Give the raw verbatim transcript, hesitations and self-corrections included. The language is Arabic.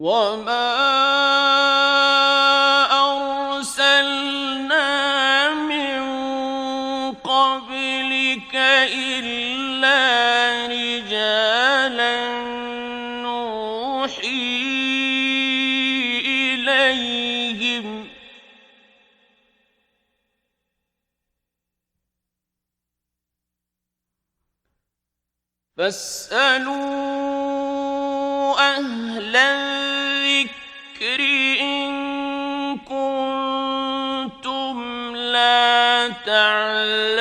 وما أرسلنا من قبلك إلا رجالا نوحي إليهم فاسألوا أهل الذكر إن كنتم لا تعلمون